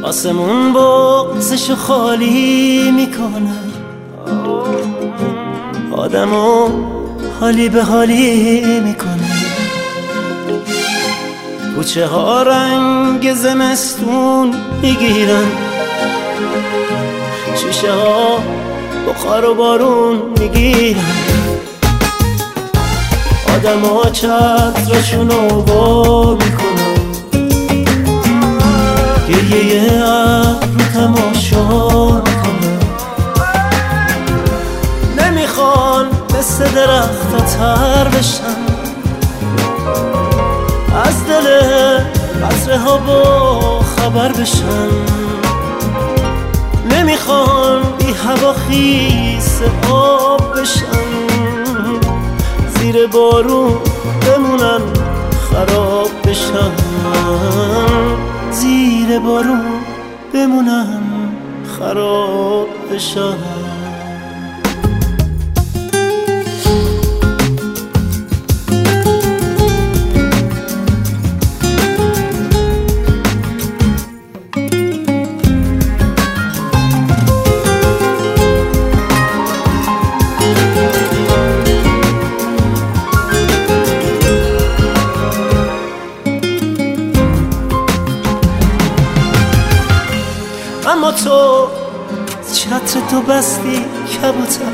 آسمون بغزشو خالی میکنه، آدمو حالی به حالی میکنه. کوچه ها رنگ زمستون میگیرن، شیشه ها بخار و بارون میگیرن. آدم ها چترشونو وا میکنن، گریه ابر تماشا میکنن. نمیخوان مثل درخت تر بشن، از دل قطره ها با خبر بشن. نمیخوان بی هوا خیس آب بشن، زیر بارون بمونن خراب بشن. زیر بارون بمونن خراب بشن. اما تو چتر تو بستی کبوتر،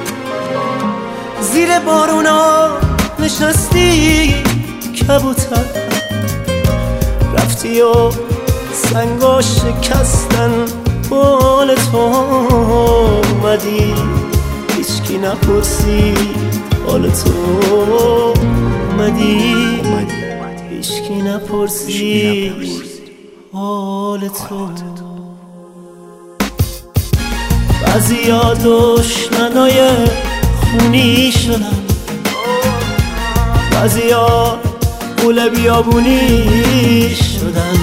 زیر بارونا نشستی کبوتر. رفتی و سنگا شکستن بال تو، اومدی هیچکی نپرسید حال تو. اومدی هیچکی نپرسید حال تو. بعضیا دشمنای خونی شدن، بعضیا غول بیابونی شدن.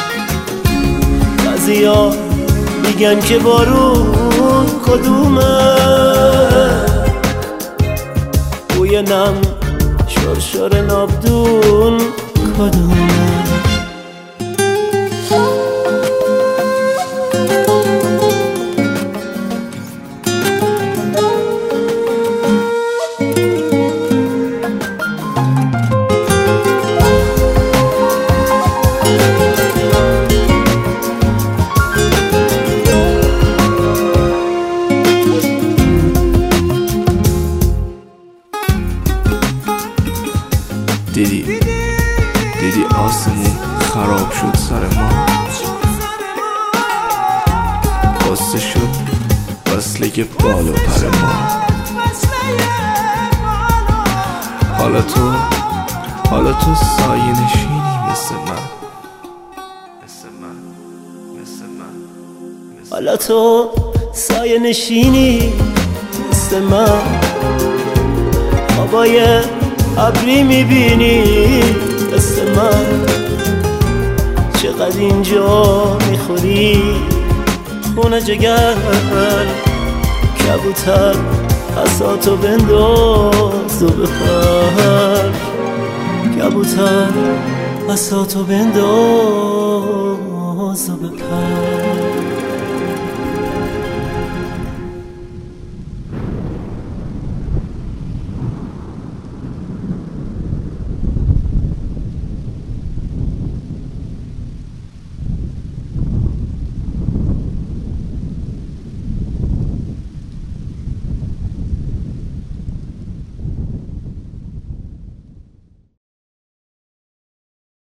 بعضیا میگن که بارون کدومه، بوی نم شرشر نابدون کدومه. دیدی آسمون خراب شد سر ما، بسته شد وصله بال و پر ما. حالا تو سایه نشینی مثل من. حالا تو سایه نشینی مثل من. هوای ابری میبینی مثل من. چقدر اینجا میخوری خون جگر، کبوتر پساتو بنداز و بپر. کبوتر پساتو بنداز و بپر.